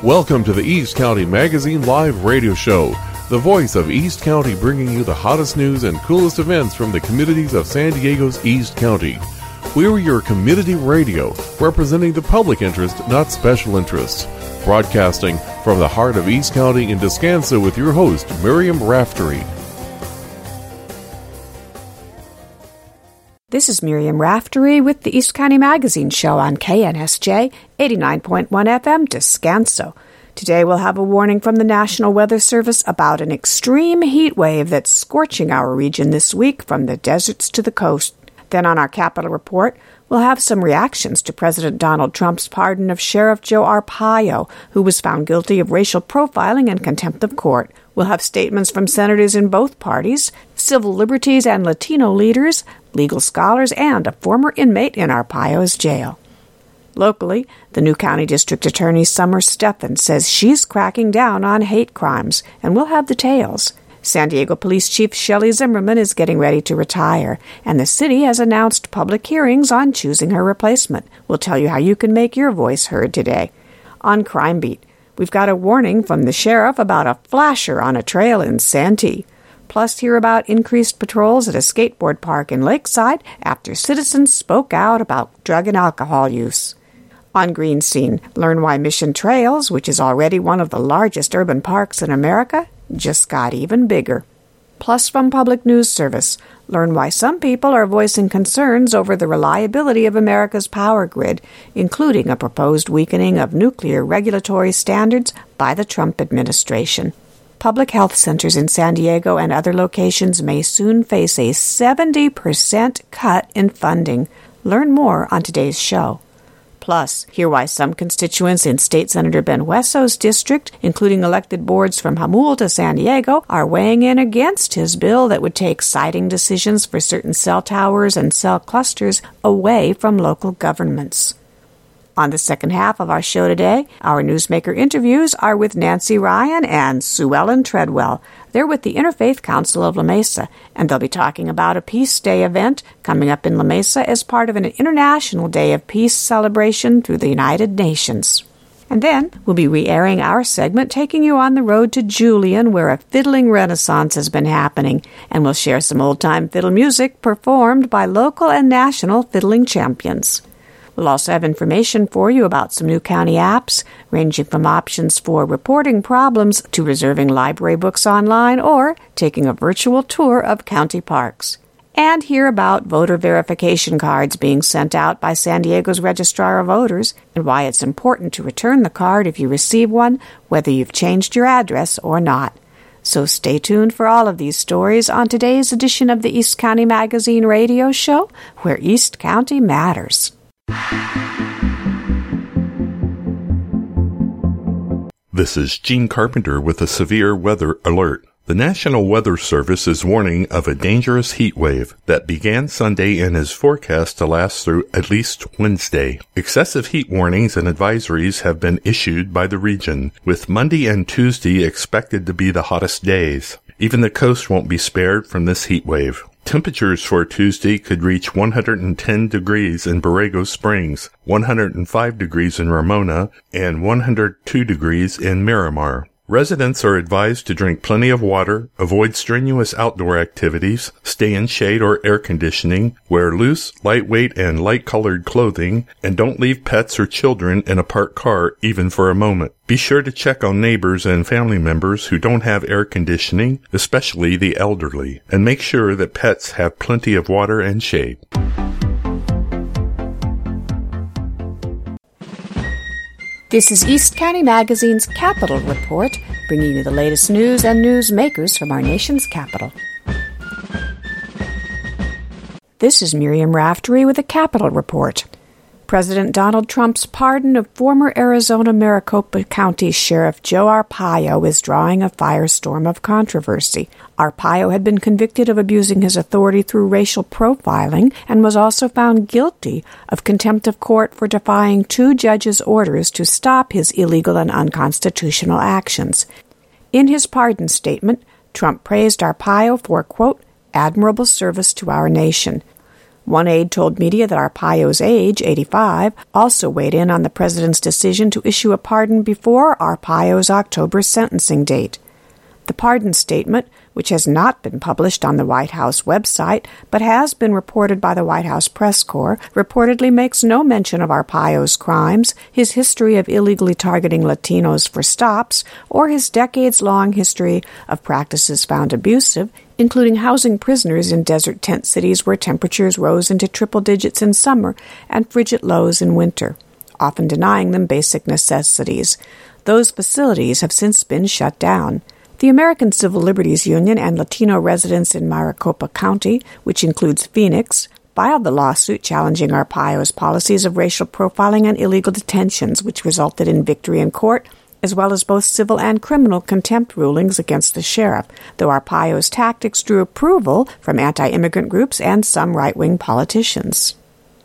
Welcome to the East County Magazine Live Radio Show, the voice of East County, bringing you the hottest news and coolest events from the communities of San Diego's East County. We're your community radio, representing the public interest, not special interests. Broadcasting from the heart of East County in Descanso with your host, Miriam Raftery. This is Miriam Raftery with the East County Magazine Show on KNSJ 89.1 FM Descanso. Today we'll have a warning from the National Weather Service about an extreme heat wave that's scorching our region this week from the deserts to the coast. Then on our Capitol Report, we'll have some reactions to President Donald Trump's pardon of Sheriff Joe Arpaio, who was found guilty of racial profiling and contempt of court. We'll have statements from senators in both parties, civil liberties and Latino leaders, legal scholars, and a former inmate in Arpaio's jail. Locally, the new County District Attorney Summer Stephan says she's cracking down on hate crimes, and we'll have details. San Diego Police Chief Shelley Zimmerman is getting ready to retire, and the city has announced public hearings on choosing her replacement. We'll tell you how you can make your voice heard today. On Crime Beat, we've got a warning from the sheriff about a flasher on a trail in Santee. Plus, hear about increased patrols at a skateboard park in Lakeside after citizens spoke out about drug and alcohol use. On Green Scene, learn why Mission Trails, which is already one of the largest urban parks in America, just got even bigger. Plus, from Public News Service, learn why some people are voicing concerns over the reliability of America's power grid, including a proposed weakening of nuclear regulatory standards by the Trump administration. Public health centers in San Diego and other locations may soon face a 70% cut in funding. Learn more on today's show. Plus, hear why some constituents in State Senator Ben Hueso's district, including elected boards from Jamul to San Diego, are weighing in against his bill that would take siting decisions for certain cell towers and cell clusters away from local governments. On the second half of our show today, our newsmaker interviews are with Nancy Ryan and Sue Ellen Treadwell. They're with the Interfaith Council of La Mesa, and they'll be talking about a Peace Day event coming up in La Mesa as part of an International Day of Peace celebration through the United Nations. And then we'll be re-airing our segment, taking you on the road to Julian, where a fiddling renaissance has been happening, and we'll share some old-time fiddle music performed by local and national fiddling champions. We'll also have information for you about some new county apps, ranging from options for reporting problems to reserving library books online or taking a virtual tour of county parks. And hear about voter verification cards being sent out by San Diego's Registrar of Voters and why it's important to return the card if you receive one, whether you've changed your address or not. So stay tuned for all of these stories on today's edition of the East County Magazine Radio Show, where East County matters. This is Gene Carpenter with a severe weather alert. The National Weather Service is warning of a dangerous heat wave that began Sunday and is forecast to last through at least Wednesday. Excessive heat warnings and advisories have been issued by the region, with Monday and Tuesday expected to be the hottest days. Even the coast won't be spared from this heat wave. Temperatures for Tuesday could reach 110 degrees in Borrego Springs, 105 degrees in Ramona, and 102 degrees in Miramar. Residents are advised to drink plenty of water, avoid strenuous outdoor activities, stay in shade or air conditioning, wear loose, lightweight, and light-colored clothing, and don't leave pets or children in a parked car even for a moment. Be sure to check on neighbors and family members who don't have air conditioning, especially the elderly, and make sure that pets have plenty of water and shade. This is East County Magazine's Capitol Report, bringing you the latest news and newsmakers from our nation's capital. This is Miriam Raftery with the Capitol Report. President Donald Trump's pardon of former Arizona Maricopa County Sheriff Joe Arpaio is drawing a firestorm of controversy. Arpaio had been convicted of abusing his authority through racial profiling and was also found guilty of contempt of court for defying two judges' orders to stop his illegal and unconstitutional actions. In his pardon statement, Trump praised Arpaio for, quote, admirable service to our nation. One aide told media that Arpaio's age, 85, also weighed in on the president's decision to issue a pardon before Arpaio's October sentencing date. The pardon statement, which has not been published on the White House website but has been reported by the White House press corps, reportedly makes no mention of Arpaio's crimes, his history of illegally targeting Latinos for stops, or his decades-long history of practices found abusive, including housing prisoners in desert tent cities where temperatures rose into triple digits in summer and frigid lows in winter, often denying them basic necessities. Those facilities have since been shut down. The American Civil Liberties Union and Latino residents in Maricopa County, which includes Phoenix, filed the lawsuit challenging Arpaio's policies of racial profiling and illegal detentions, which resulted in victory in court, as well as both civil and criminal contempt rulings against the sheriff, though Arpaio's tactics drew approval from anti-immigrant groups and some right-wing politicians.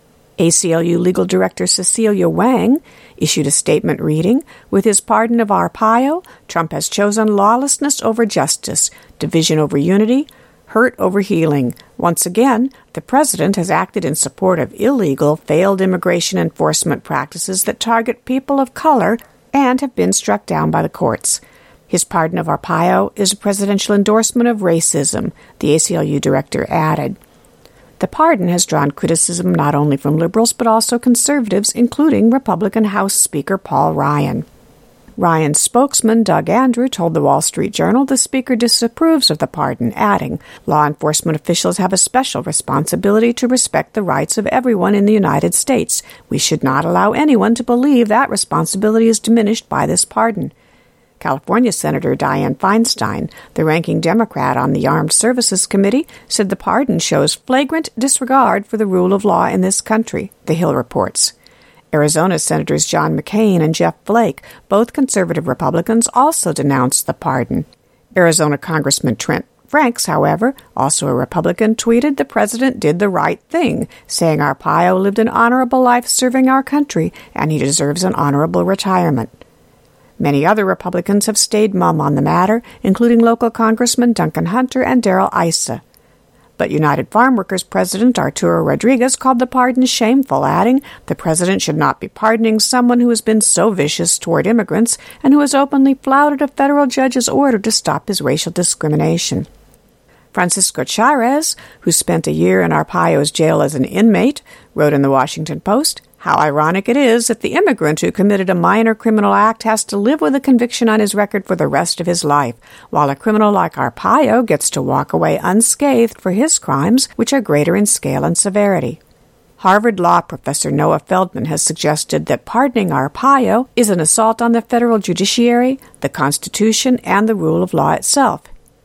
ACLU Legal Director Cecilia Wang issued a statement reading, "With his pardon of Arpaio, Trump has chosen lawlessness over justice, division over unity, hurt over healing. Once again, the president has acted in support of illegal, failed immigration enforcement practices that target people of color and have been struck down by the courts. His pardon of Arpaio is a presidential endorsement of racism," the ACLU director added. The pardon has drawn criticism not only from liberals but also conservatives, including Republican House Speaker Paul Ryan. Ryan's spokesman, Doug Andrew, told the Wall Street Journal the speaker disapproves of the pardon, adding, "Law enforcement officials have a special responsibility to respect the rights of everyone in the United States. We should not allow anyone to believe that responsibility is diminished by this pardon." California Senator Dianne Feinstein, the ranking Democrat on the Armed Services Committee, said the pardon shows flagrant disregard for the rule of law in this country, The Hill reports. Arizona Senators John McCain and Jeff Flake, both conservative Republicans, also denounced the pardon. Arizona Congressman Trent Franks, however, also a Republican, tweeted the president did the right thing, saying Arpaio lived an honorable life serving our country and he deserves an honorable retirement. Many other Republicans have stayed mum on the matter, including local Congressman Duncan Hunter and Darrell Issa. But United Farm Workers President Arturo Rodriguez called the pardon shameful, adding, "The president should not be pardoning someone who has been so vicious toward immigrants and who has openly flouted a federal judge's order to stop his racial discrimination." Francisco Chairez, who spent a year in Arpaio's jail as an inmate, wrote in the Washington Post, "How ironic it is that the immigrant who committed a minor criminal act has to live with a conviction on his record for the rest of his life, while a criminal like Arpaio gets to walk away unscathed for his crimes, which are greater in scale and severity." Harvard law professor Noah Feldman has suggested that pardoning Arpaio is an assault on the federal judiciary, the Constitution, and the rule of law itself.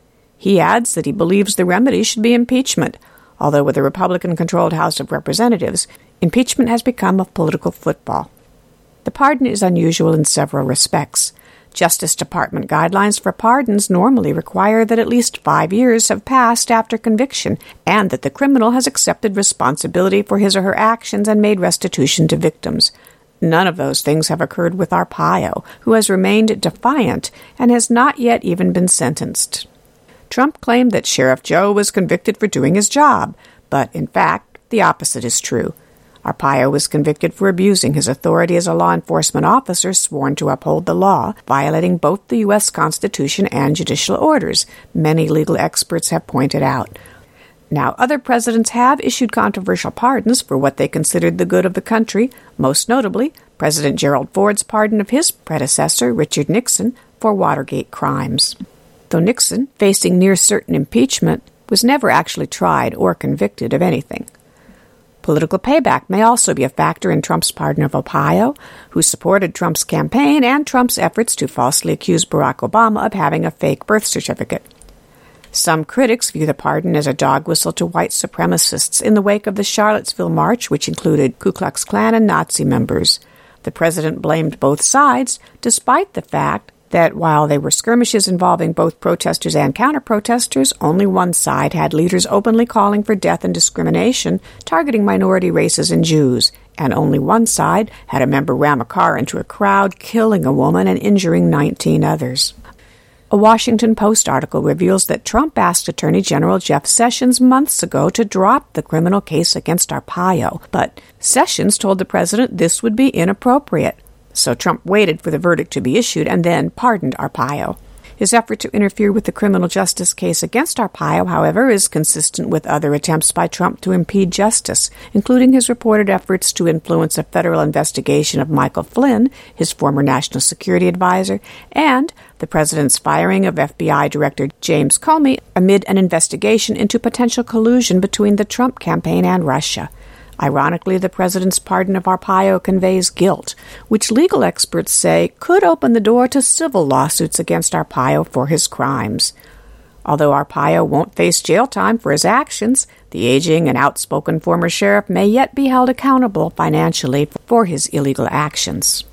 He adds that he believes the remedy should be impeachment, although with a Republican-controlled House of Representatives, impeachment has become a political football. The pardon is unusual in several respects. Justice Department guidelines for pardons normally require that at least 5 years have passed after conviction and that the criminal has accepted responsibility for his or her actions and made restitution to victims. None of those things have occurred with Arpaio, who has remained defiant and has not yet even been sentenced. Trump claimed that Sheriff Joe was convicted for doing his job, but in fact, the opposite is true. Arpaio was convicted for abusing his authority as a law enforcement officer sworn to uphold the law, violating both the U.S. Constitution and judicial orders, many legal experts have pointed out. Now, other presidents have issued controversial pardons for what they considered the good of the country, most notably President Gerald Ford's pardon of his predecessor, Richard Nixon, for Watergate crimes. Though Nixon, facing near-certain impeachment, was never actually tried or convicted of anything. Political payback may also be a factor in Trump's pardon of Arpaio, who supported Trump's campaign and Trump's efforts to falsely accuse Barack Obama of having a fake birth certificate. Some critics view the pardon as a dog whistle to white supremacists in the wake of the Charlottesville March, which included Ku Klux Klan and Nazi members. The president blamed both sides, despite the fact that while there were skirmishes involving both protesters and counter-protesters, only one side had leaders openly calling for death and discrimination, targeting minority races and Jews, and only one side had a member ram a car into a crowd, killing a woman and injuring 19 others. A Washington Post article reveals that Trump asked Attorney General Jeff Sessions months ago to drop the criminal case against Arpaio, but Sessions told the president this would be inappropriate. So Trump waited for the verdict to be issued and then pardoned Arpaio. His effort to interfere with the criminal justice case against Arpaio, however, is consistent with other attempts by Trump to impede justice, including his reported efforts to influence a federal investigation of Michael Flynn, his former national security advisor, and the president's firing of FBI Director James Comey amid an investigation into potential collusion between the Trump campaign and Russia. Ironically, the president's pardon of Arpaio conveys guilt, which legal experts say could open the door to civil lawsuits against Arpaio for his crimes. Although Arpaio won't face jail time for his actions, the aging and outspoken former sheriff may yet be held accountable financially for his illegal actions.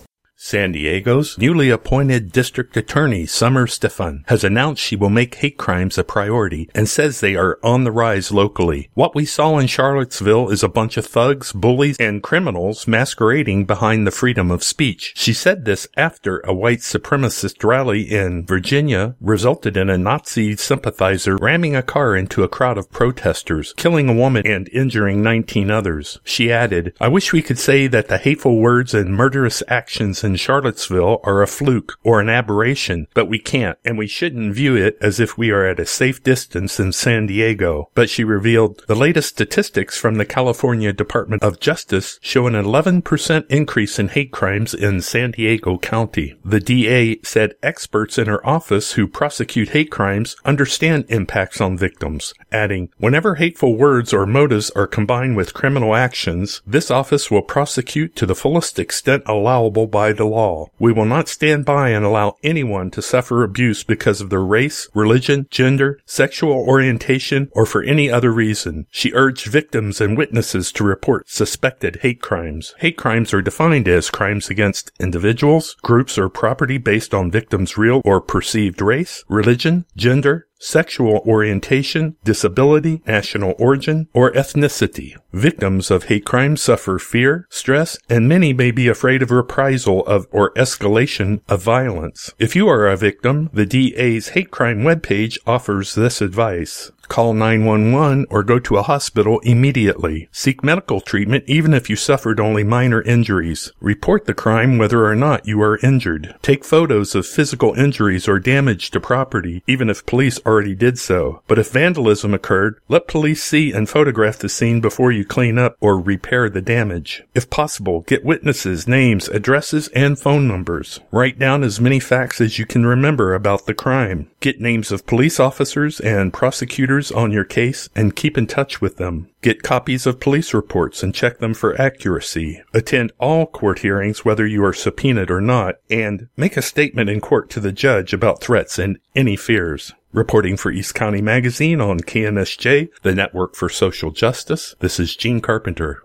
San Diego's newly appointed district attorney, Summer Stephan, has announced she will make hate crimes a priority and says they are on the rise locally. What we saw in Charlottesville is a bunch of thugs, bullies, and criminals masquerading behind the freedom of speech. She said this after a white supremacist rally in Virginia resulted in a Nazi sympathizer ramming a car into a crowd of protesters, killing a woman and injuring 19 others. She added, "I wish we could say that the hateful words and murderous actions in Charlottesville are a fluke or an aberration, but we can't, and we shouldn't view it as if we are at a safe distance in San Diego." But she revealed the latest statistics from the California Department of Justice show an 11% increase in hate crimes in San Diego County. The DA said experts in her office who prosecute hate crimes understand impacts on victims, adding, "Whenever hateful words or motives are combined with criminal actions, this office will prosecute to the fullest extent allowable by the law. We will not stand by and allow anyone to suffer abuse because of their race, religion, gender, sexual orientation, or for any other reason." She urged victims and witnesses to report suspected hate crimes. Hate crimes are defined as crimes against individuals, groups, or property based on victims' real or perceived race, religion, gender, sexual orientation, disability, national origin, or ethnicity. Victims of hate crimes suffer fear, stress, and many may be afraid of reprisal or escalation of violence. If you are a victim, the DA's hate crime webpage offers this advice. Call 911 or go to a hospital immediately. Seek medical treatment even if you suffered only minor injuries. Report the crime whether or not you are injured. Take photos of physical injuries or damage to property even if police already did so. But if vandalism occurred, let police see and photograph the scene before you clean up or repair the damage. If possible, get witnesses' names, addresses, and phone numbers. Write down as many facts as you can remember about the crime. Get names of police officers and prosecutors on your case and keep in touch with them. Get copies of police reports and check them for accuracy. Attend all court hearings whether you are subpoenaed or not, and make a statement in court to the judge about threats and any fears. Reporting for East County Magazine on KNSJ, the Network for Social Justice, this is Gene Carpenter.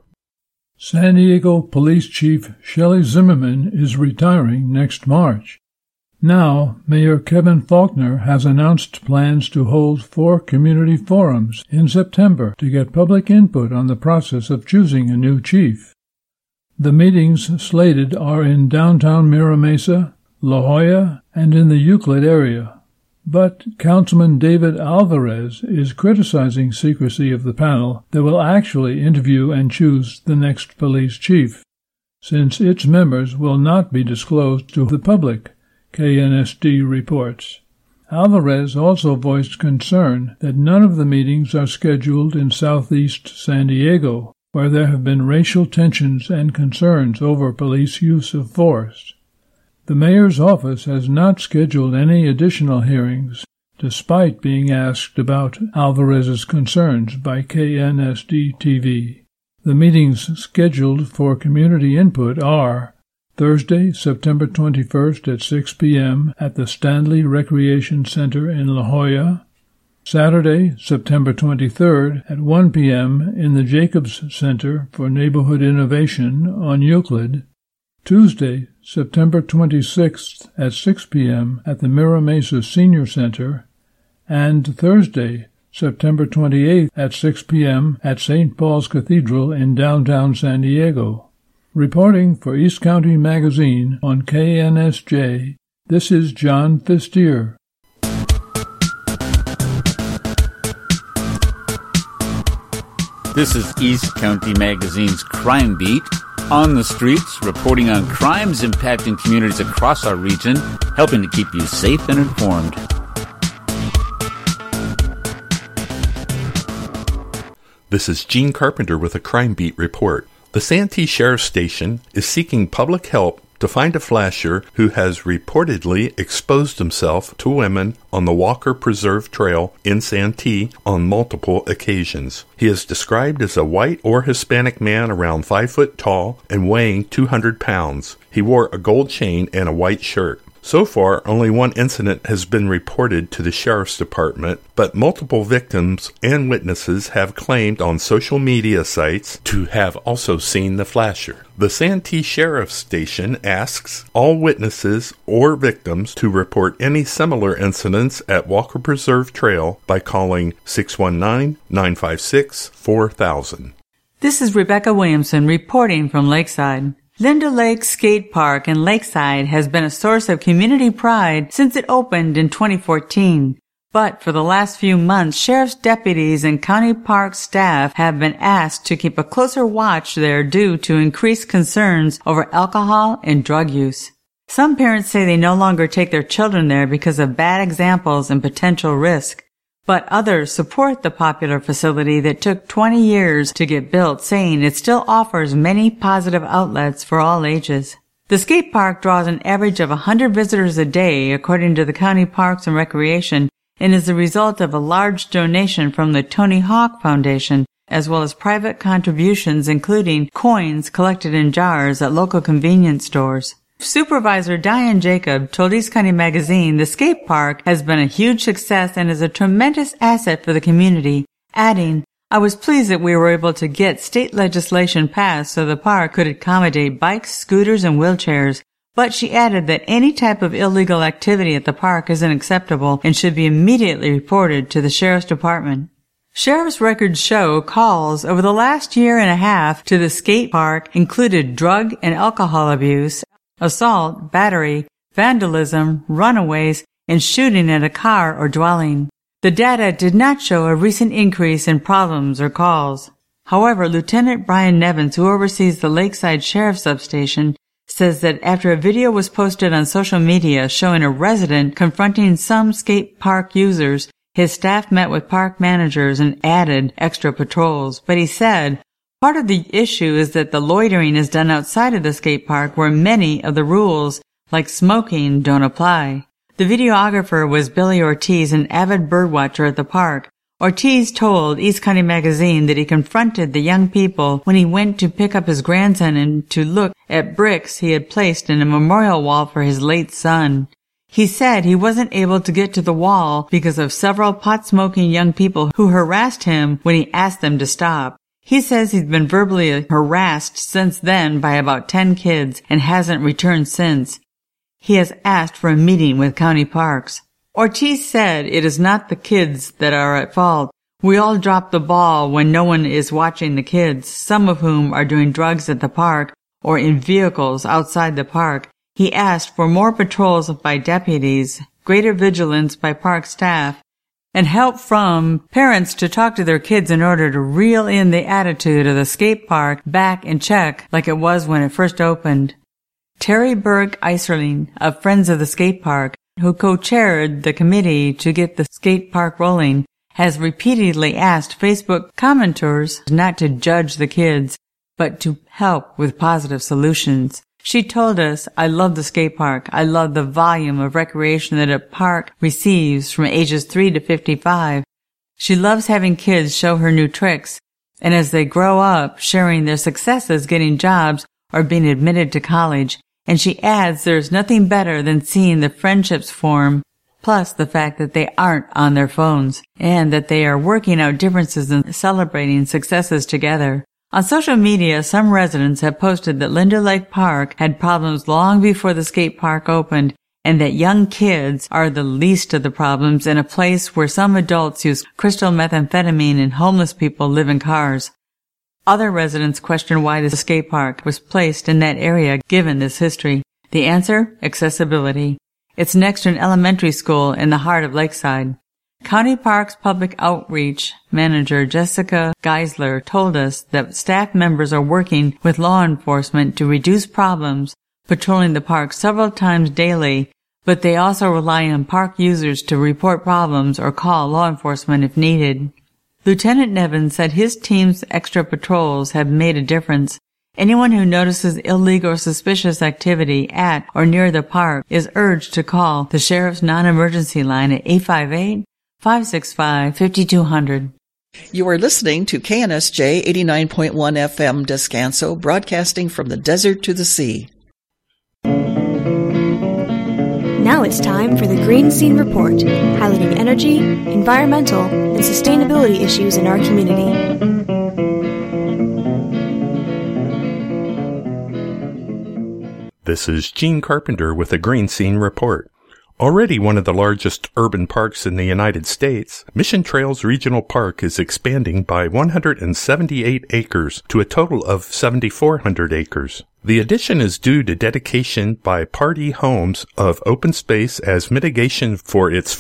San Diego Police Chief Shelley Zimmerman is retiring next March. Now, Mayor Kevin Faulconer has announced plans to hold 4 community forums in September to get public input on the process of choosing a new chief. The meetings slated are in downtown Mira Mesa, La Jolla, and in the Euclid area. But Councilman David Alvarez is criticizing secrecy of the panel that will actually interview and choose the next police chief, since its members will not be disclosed to the public, KNSD reports. Alvarez also voiced concern that none of the meetings are scheduled in southeast San Diego, where there have been racial tensions and concerns over police use of force. The mayor's office has not scheduled any additional hearings, despite being asked about Alvarez's concerns by KNSD-TV. The meetings scheduled for community input are Thursday, September 21st at 6 p.m. at the Stanley Recreation Center in La Jolla, Saturday, September 23rd at 1 p.m. in the Jacobs Center for Neighborhood Innovation on Euclid, Tuesday, September 26th at 6 p.m. at the Mira Mesa Senior Center, and Thursday, September 28th at 6 p.m. at St. Paul's Cathedral in downtown San Diego. Reporting for East County Magazine on KNSJ, This is John Fistier. This is East County Magazine's Crime Beat. On the streets, reporting on crimes impacting communities across our region, helping to keep you safe and informed. This is Gene Carpenter with a Crime Beat report. The Santee Sheriff's Station is seeking public help to find a flasher who has reportedly exposed himself to women on the Walker Preserve Trail in Santee on multiple occasions. He is described as a white or Hispanic man around 5 foot tall and weighing 200 pounds. He wore a gold chain and a white shirt. So far, only one incident has been reported to the Sheriff's Department, but multiple victims and witnesses have claimed on social media sites to have also seen the flasher. The Santee Sheriff's Station asks all witnesses or victims to report any similar incidents at Walker Preserve Trail by calling 619-956-4000. This is Rebecca Williamson reporting from Lakeside. Linda Lake Skate Park in Lakeside has been a source of community pride since it opened in 2014. But for the last few months, sheriff's deputies and county park staff have been asked to keep a closer watch there due to increased concerns over alcohol and drug use. Some parents say they no longer take their children there because of bad examples and potential risk. But others support the popular facility that took 20 years to get built, saying it still offers many positive outlets for all ages. The skate park draws an average of 100 visitors a day, according to the County Parks and Recreation, and is the result of a large donation from the Tony Hawk Foundation, as well as private contributions, including coins collected in jars at local convenience stores. Supervisor Diane Jacob told East County Magazine the skate park has been a huge success and is a tremendous asset for the community, adding, "I was pleased that we were able to get state legislation passed so the park could accommodate bikes, scooters, and wheelchairs." But she added that any type of illegal activity at the park isn't acceptable and should be immediately reported to the Sheriff's Department. Sheriff's records show calls over the last year and a half to the skate park included drug and alcohol abuse, assault, battery, vandalism, runaways, and shooting at a car or dwelling. The data did not show a recent increase in problems or calls. However, Lieutenant Brian Nevins, who oversees the Lakeside Sheriff's Substation, says that after a video was posted on social media showing a resident confronting some skate park users, his staff met with park managers and added extra patrols. But he said, part of the issue is that the loitering is done outside of the skate park where many of the rules, like smoking, don't apply. The videographer was Billy Ortiz, an avid birdwatcher at the park. Ortiz told East County Magazine that he confronted the young people when he went to pick up his grandson and to look at bricks he had placed in a memorial wall for his late son. He said he wasn't able to get to the wall because of several pot-smoking young people who harassed him when he asked them to stop. He says he's been verbally harassed since then by about 10 kids and hasn't returned since. He has asked for a meeting with county parks. Ortiz said it is not the kids that are at fault. We all drop the ball when no one is watching the kids, some of whom are doing drugs at the park or in vehicles outside the park. He asked for more patrols by deputies, greater vigilance by park staff, and help from parents to talk to their kids in order to reel in the attitude of the skate park back in check like it was when it first opened. Terry Burke Iserling of Friends of the Skate Park, who co-chaired the committee to get the skate park rolling, has repeatedly asked Facebook commenters not to judge the kids, but to help with positive solutions. She told us, "I love the skate park. I love the volume of recreation that a park receives from ages 3 to 55. She loves having kids show her new tricks, and as they grow up, sharing their successes getting jobs or being admitted to college." And she adds there's nothing better than seeing the friendships form, plus the fact that they aren't on their phones, and that they are working out differences and celebrating successes together. On social media, some residents have posted that Linda Lake Park had problems long before the skate park opened, and that young kids are the least of the problems in a place where some adults use crystal methamphetamine and homeless people live in cars. Other residents question why the skate park was placed in that area given this history. The answer? Accessibility. It's next to an elementary school in the heart of Lakeside. County Parks Public Outreach Manager Jessica Geisler told us that staff members are working with law enforcement to reduce problems, patrolling the park several times daily, but they also rely on park users to report problems or call law enforcement if needed. Lieutenant Nevin said his team's extra patrols have made a difference. Anyone who notices illegal or suspicious activity at or near the park is urged to call the Sheriff's Non-Emergency Line at 858-565-5200. You are listening to KNSJ 89.1 FM Descanso, broadcasting from the desert to the sea. Now it's time for the Green Scene Report, highlighting energy, environmental, and sustainability issues in our community. This is Gene Carpenter with a Green Scene Report. Already one of the largest urban parks in the United States, Mission Trails Regional Park is expanding by 178 acres to a total of 7,400 acres. The addition is due to dedication by Pardee Homes of open space as mitigation for its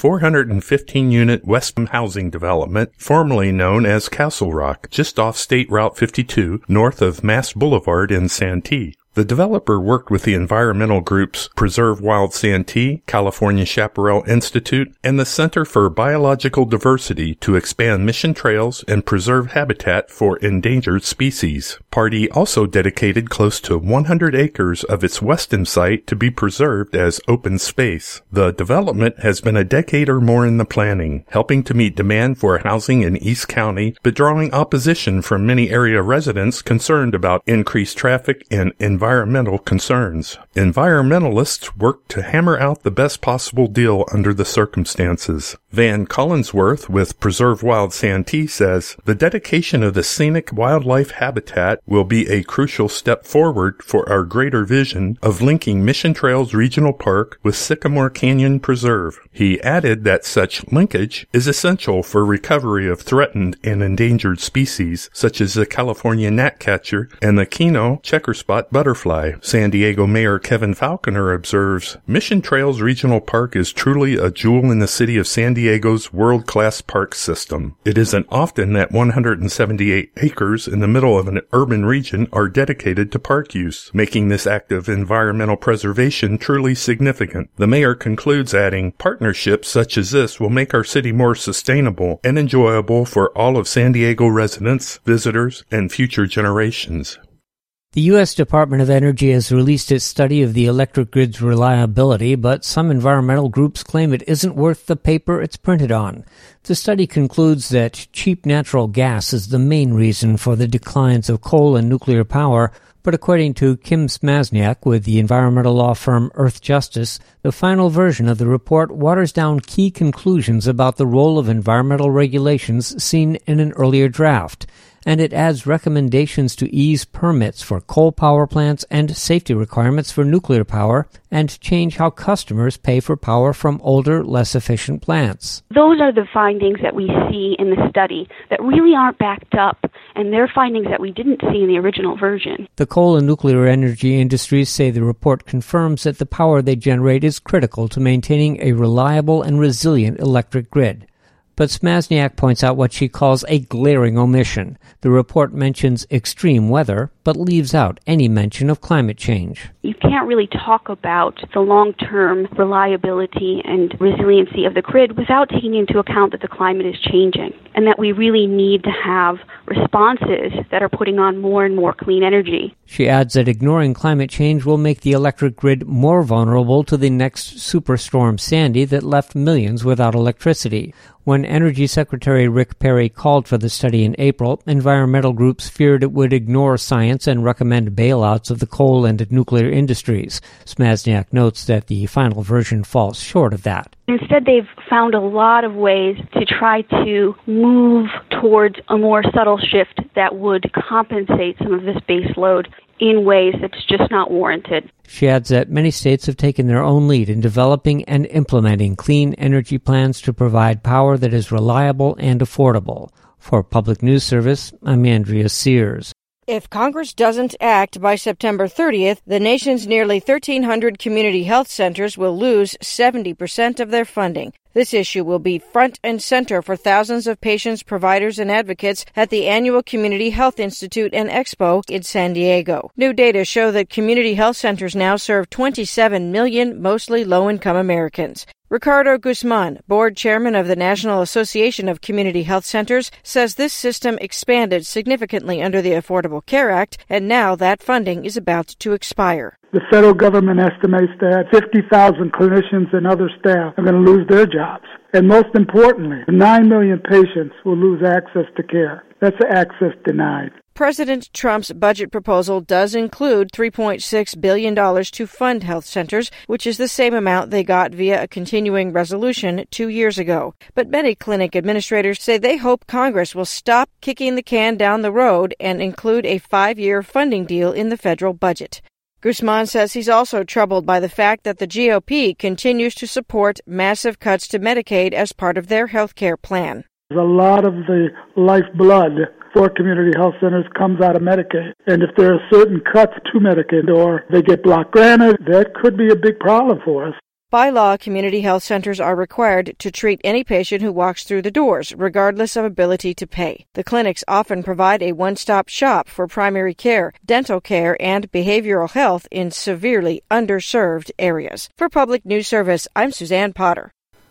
415-unit Westham housing development, formerly known as Castle Rock, just off State Route 52, north of Mass Boulevard in Santee. The developer worked with the environmental groups Preserve Wild Santee, California Chaparral Institute, and the Center for Biological Diversity to expand mission trails and preserve habitat for endangered species. Pardee also dedicated close to 100 acres of its Westham site to be preserved as open space. The development has been a decade or more in the planning, helping to meet demand for housing in East County, but drawing opposition from many area residents concerned about increased traffic and environmental concerns. Environmentalists work to hammer out the best possible deal under the circumstances. Van Collinsworth with Preserve Wild Santee says, the dedication of the scenic wildlife habitat will be a crucial step forward for our greater vision of linking Mission Trails Regional Park with Sycamore Canyon Preserve. He added that such linkage is essential for recovery of threatened and endangered species such as the California gnatcatcher and the Kino checkerspot butterfly. San Diego Mayor Kevin Falconer observes, Mission Trails Regional Park is truly a jewel in the city of San Diego's world-class park system. It isn't often that 178 acres in the middle of an urban region are dedicated to park use, making this act of environmental preservation truly significant. The mayor concludes adding, partnerships such as this will make our city more sustainable and enjoyable for all of San Diego residents, visitors, and future generations. The U.S. Department of Energy has released its study of the electric grid's reliability, but some environmental groups claim it isn't worth the paper it's printed on. The study concludes that cheap natural gas is the main reason for the declines of coal and nuclear power, but according to Kim Smasniak with the environmental law firm Earth Justice, the final version of the report waters down key conclusions about the role of environmental regulations seen in an earlier draft, and it adds recommendations to ease permits for coal power plants and safety requirements for nuclear power, and change how customers pay for power from older, less efficient plants. Those are the findings that we see in the study that really aren't backed up, and they're findings that we didn't see in the original version. The coal and nuclear energy industries say the report confirms that the power they generate is critical to maintaining a reliable and resilient electric grid. But Smasniak points out what she calls a glaring omission. The report mentions extreme weather, but leaves out any mention of climate change. You can't really talk about the long-term reliability and resiliency of the grid without taking into account that the climate is changing, and that we really need to have responses that are putting on more and more clean energy. She adds that ignoring climate change will make the electric grid more vulnerable to the next superstorm Sandy that left millions without electricity. When Energy Secretary Rick Perry called for the study in April, environmental groups feared it would ignore science and recommend bailouts of the coal and nuclear industries. Smasniak notes that the final version falls short of that. Instead, they've found a lot of ways to try to move towards a more subtle shift that would compensate some of this base load in ways that's just not warranted. She adds that many states have taken their own lead in developing and implementing clean energy plans to provide power that is reliable and affordable. For Public News Service, I'm Andrea Sears. If Congress doesn't act by September 30th, the nation's nearly 1,300 community health centers will lose 70% of their funding. This issue will be front and center for thousands of patients, providers, and advocates at the annual Community Health Institute and Expo in San Diego. New data show that community health centers now serve 27 million, mostly low-income Americans. Ricardo Guzman, board chairman of the National Association of Community Health Centers, says this system expanded significantly under the Affordable Care Act, and now that funding is about to expire. The federal government estimates that 50,000 clinicians and other staff are going to lose their jobs. And most importantly, 9 million patients will lose access to care. That's access denied. President Trump's budget proposal does include $3.6 billion to fund health centers, which is the same amount they got via a continuing resolution 2 years ago. But many clinic administrators say they hope Congress will stop kicking the can down the road and include a 5-year funding deal in the federal budget. Guzman says he's also troubled by the fact that the GOP continues to support massive cuts to Medicaid as part of their health care plan. A lot of the lifeblood for community health centers comes out of Medicaid. And if there are certain cuts to Medicaid or they get block granted, that could be a big problem for us. By law, community health centers are required to treat any patient who walks through the doors, regardless of ability to pay. The clinics often provide a one-stop shop for primary care, dental care, and behavioral health in severely underserved areas. For Public News Service, I'm Suzanne Potter.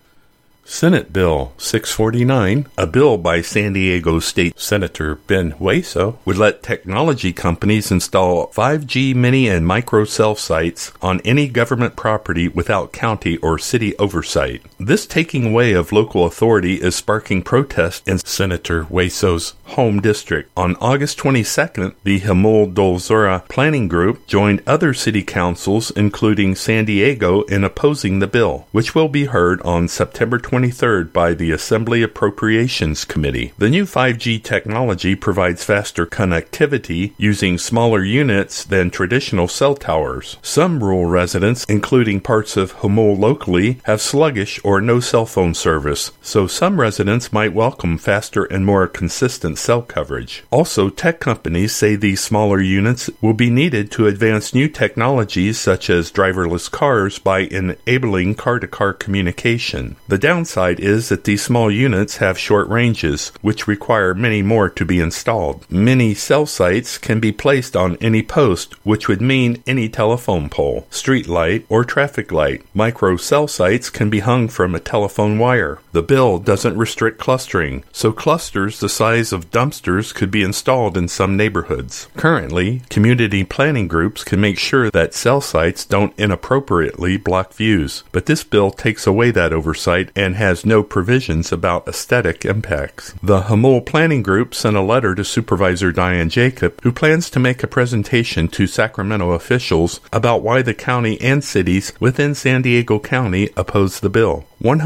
Senate Bill 649, a bill by San Diego State Senator Ben Hueso, would let technology companies install 5G mini and micro cell sites on any government property without county or city oversight. This taking away of local authority is sparking protest in Senator Hueso's home district. On August 22nd, the Jamul Dolzura Planning Group joined other city councils, including San Diego, in opposing the bill, which will be heard on September 23rd by the Assembly Appropriations Committee. The new 5G technology provides faster connectivity using smaller units than traditional cell towers. Some rural residents, including parts of Jamul locally, have sluggish or no cell phone service, so some residents might welcome faster and more consistent cell coverage. Also, tech companies say these smaller units will be needed to advance new technologies such as driverless cars by enabling car-to-car communication. The downside is that these small units have short ranges, which require many more to be installed. Many cell sites can be placed on any post, which would mean any telephone pole, street light, or traffic light. Micro cell sites can be hung from a telephone wire. The bill doesn't restrict clustering, so clusters the size of dumpsters could be installed in some neighborhoods. Currently, community planning groups can make sure that cell sites don't inappropriately block views, but this bill takes away that oversight and has no provisions about aesthetic impacts. The Jamul Planning Group sent a letter to Supervisor Diane Jacob, who plans to make a presentation to Sacramento officials about why the county and cities within San Diego County oppose the bill.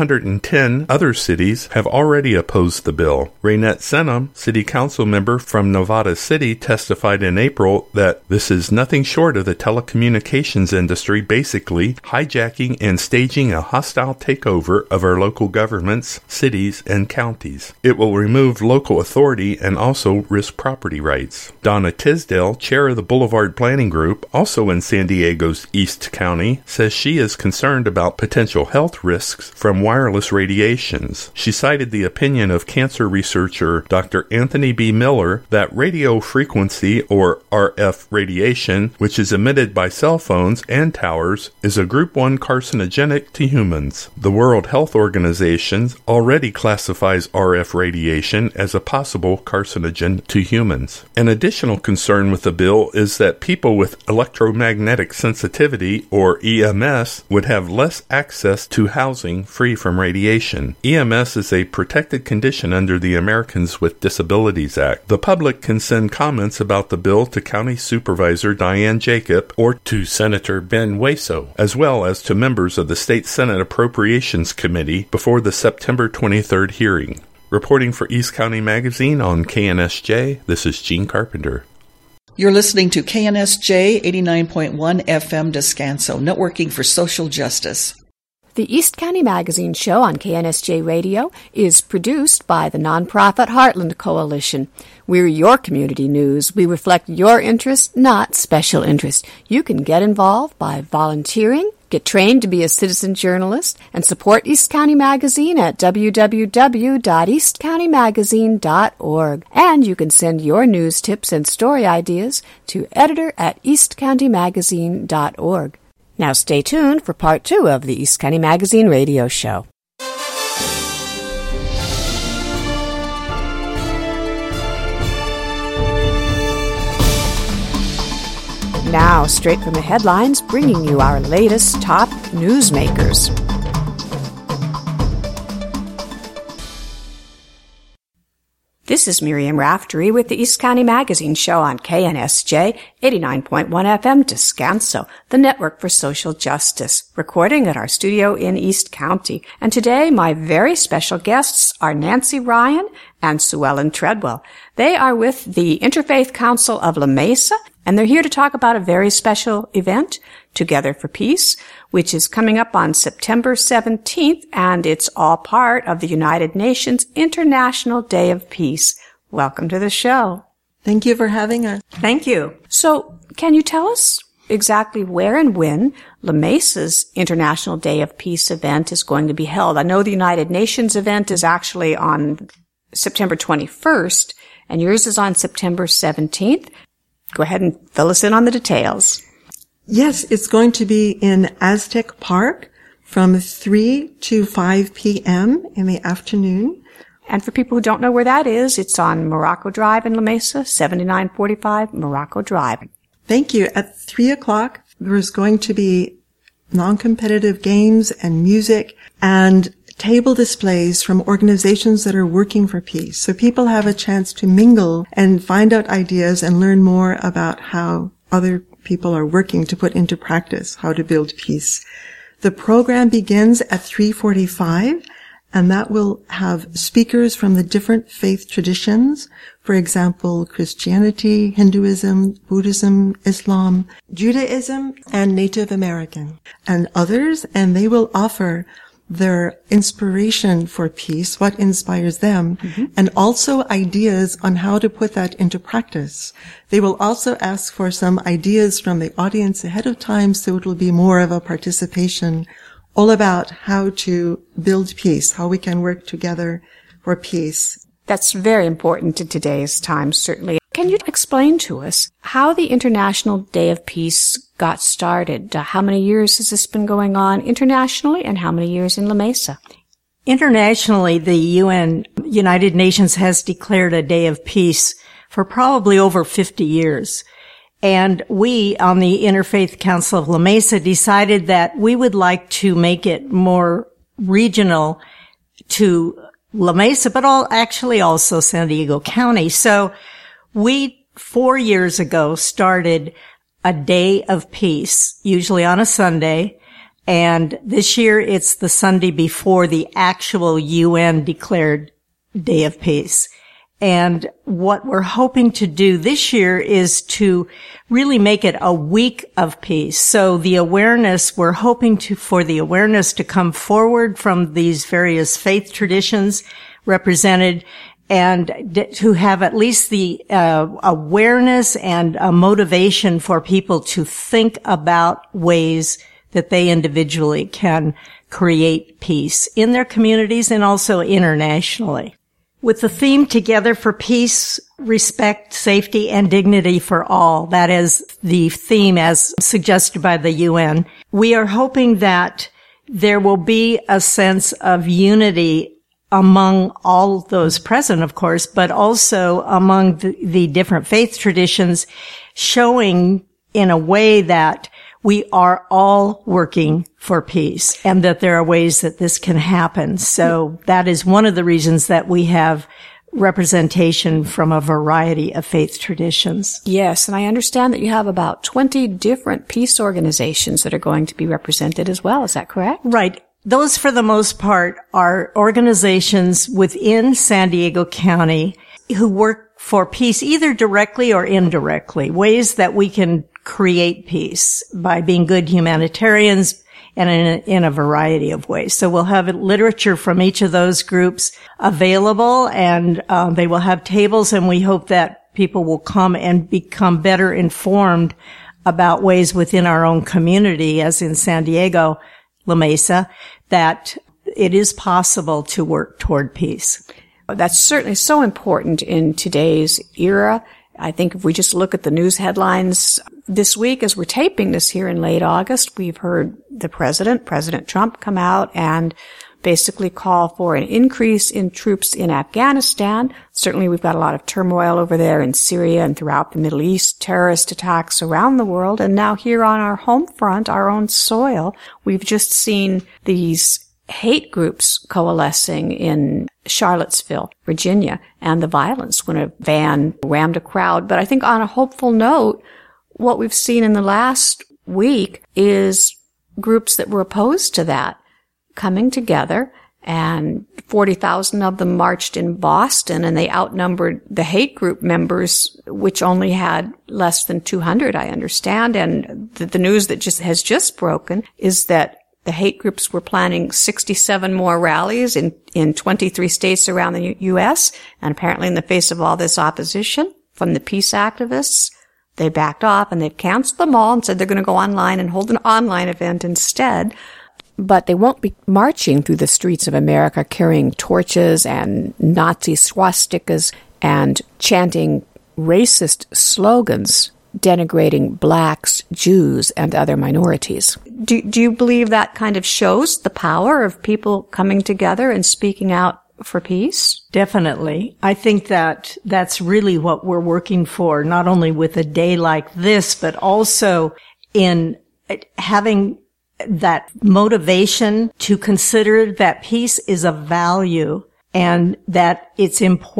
110 other cities have already opposed the bill. Raynette Senham, city council member from Nevada City, testified in April that this is nothing short of the telecommunications industry basically hijacking and staging a hostile takeover of our local governments, cities, and counties. It will remove local authority and also risk property rights. Donna Tisdale, chair of the Boulevard Planning Group, also in San Diego's East County, says she is concerned about potential health risks from wireless radiations. She cited the opinion of cancer researcher Dr. Anthony B. Miller that radio frequency, or RF radiation, which is emitted by cell phones and towers, is a Group 1 carcinogenic to humans. The World Health Organization already classifies RF radiation as a possible carcinogen to humans. An additional concern with the bill is that people with electromagnetic sensitivity, or EMS, would have less access to housing free from radiation. EMS is a protected condition under the Americans with Disabilities Act. The public can send comments about the bill to County Supervisor Diane Jacob or to Senator Ben Hueso, as well as to members of the State Senate Appropriations Committee before the September 23rd hearing. Reporting for East County Magazine on KNSJ, this is Gene Carpenter. You're listening to KNSJ 89.1 FM Descanso, networking for social justice. The East County Magazine Show on KNSJ Radio is produced by the nonprofit Heartland Coalition. We're your community news. We reflect your interest, not special interest. You can get involved by volunteering, get trained to be a citizen journalist, and support East County Magazine at www.eastcountymagazine.org. And you can send your news tips and story ideas to editor@eastcountymagazine.org. Now stay tuned for part 2 of the East County Magazine radio show. Now, straight from the headlines, bringing you our latest top newsmakers. This is Miriam Raftery with the East County Magazine Show on KNSJ 89.1 FM Descanso, the network for social justice, recording at our studio in East County. And today, my very special guests are Nancy Ryan and Sue Ellen Treadwell. They are with the Interfaith Council of La Mesa, and they're here to talk about a very special event, Together for Peace, which is coming up on September 17th, and it's all part of the United Nations International Day of Peace. Welcome to the show. Thank you for having us. Thank you. So, can you tell us exactly where and when La Mesa's International Day of Peace event is going to be held? I know the United Nations event is actually on September 21st, and yours is on September 17th. Go ahead and fill us in on the details. Yes, it's going to be in Aztec Park from 3 to 5 p.m. in the afternoon. And for people who don't know where that is, it's on Morocco Drive in La Mesa, 7945 Morocco Drive. Thank you. At 3 o'clock, there's going to be non-competitive games and music and table displays from organizations that are working for peace. So people have a chance to mingle and find out ideas and learn more about how other people are working to put into practice how to build peace. The program begins at 3:45, and that will have speakers from the different faith traditions. For example, Christianity, Hinduism, Buddhism, Islam, Judaism, and Native American, and others, and they will offer their inspiration for peace, what inspires them, and also ideas on how to put that into practice. They will also ask for some ideas from the audience ahead of time, so it will be more of a participation all about how to build peace, how we can work together for peace. That's very important in today's times, certainly. Can you explain to us how the International Day of Peace got started? How many years has this been going on internationally, and how many years in La Mesa? Internationally, the United Nations has declared a Day of Peace for probably over 50 years. And we, on the Interfaith Council of La Mesa, decided that we would like to make it more regional to La Mesa, but actually also San Diego County. So we, 4 years ago, started a Day of Peace, usually on a Sunday. And this year it's the Sunday before the actual UN declared Day of Peace. And what we're hoping to do this year is to really make it a week of peace. So the awareness, we're hoping for the awareness to come forward from these various faith traditions represented, and to have at least the awareness and a motivation for people to think about ways that they individually can create peace in their communities and also internationally. With the theme Together for Peace, Respect, Safety, and Dignity for All, that is the theme as suggested by the UN, we are hoping that there will be a sense of unity among all those present, of course, but also among the different faith traditions, showing in a way that we are all working for peace and that there are ways that this can happen. So that is one of the reasons that we have representation from a variety of faith traditions. Yes, and I understand that you have about 20 different peace organizations that are going to be represented as well. Is that correct? Right. Those, for the most part, are organizations within San Diego County who work for peace, either directly or indirectly, ways that we can create peace by being good humanitarians, and in a variety of ways. So we'll have literature from each of those groups available, and they will have tables, and we hope that people will come and become better informed about ways within our own community, as in San Diego, La Mesa, that it is possible to work toward peace. That's certainly so important in today's era. I think if we just look at the news headlines this week, as we're taping this here in late August, we've heard the President Trump, come out and basically call for an increase in troops in Afghanistan. Certainly we've got a lot of turmoil over there in Syria and throughout the Middle East, terrorist attacks around the world. And now here on our home front, our own soil, we've just seen these hate groups coalescing in Charlottesville, Virginia, and the violence when a van rammed a crowd. But I think on a hopeful note, what we've seen in the last week is groups that were opposed to that coming together, and 40,000 of them marched in Boston, and they outnumbered the hate group members, which only had less than 200, I understand. And the news that has just broken is that the hate groups were planning 67 more rallies in 23 states around the U.S., and apparently in the face of all this opposition from the peace activists, they backed off and they've canceled them all and said they're going to go online and hold an online event instead. But they won't be marching through the streets of America carrying torches and Nazi swastikas and chanting racist slogans denigrating blacks, Jews, and other minorities. Do you believe that kind of shows the power of people coming together and speaking out for peace? Definitely. I think that that's really what we're working for, not only with a day like this, but also in having that motivation to consider that peace is a value and that it's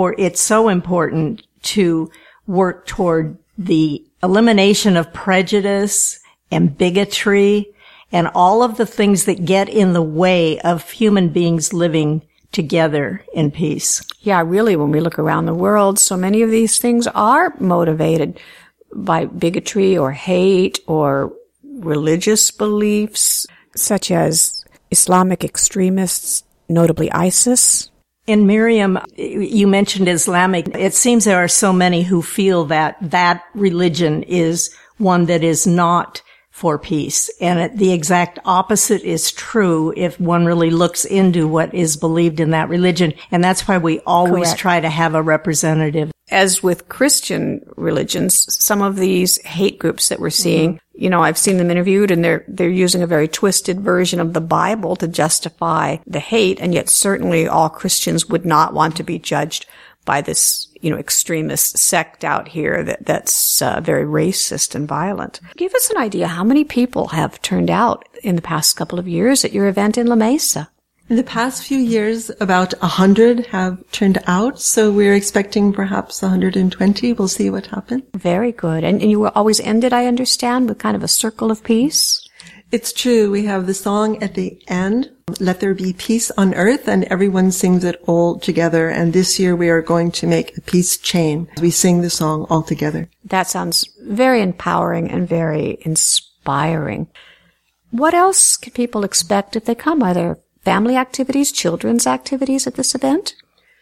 so important to work toward the elimination of prejudice and bigotry and all of the things that get in the way of human beings living together in peace. Yeah, really, when we look around the world, so many of these things are motivated by bigotry or hate or religious beliefs, such as Islamic extremists, notably ISIS. And Miriam, you mentioned Islamic. It seems there are so many who feel that that religion is one that is not for peace. And the exact opposite is true if one really looks into what is believed in that religion. And that's why we always try to have a representative. As with Christian religions, some of these hate groups that we're seeing, I've seen them interviewed, and they're using a very twisted version of the Bible to justify the hate, and yet certainly all Christians would not want to be judged by this, extremist sect out here that's very racist and violent. Give us an idea how many people have turned out in the past couple of years at your event in La Mesa. In the past few years, about 100 have turned out, so we're expecting perhaps 120. We'll see what happens. Very good. And you will always end it, I understand, with kind of a circle of peace? It's true. We have the song at the end, Let There Be Peace on Earth, and everyone sings it all together. And this year we are going to make a peace chain. We sing the song all together. That sounds very empowering and very inspiring. What else can people expect if they come? Are there family activities, children's activities at this event?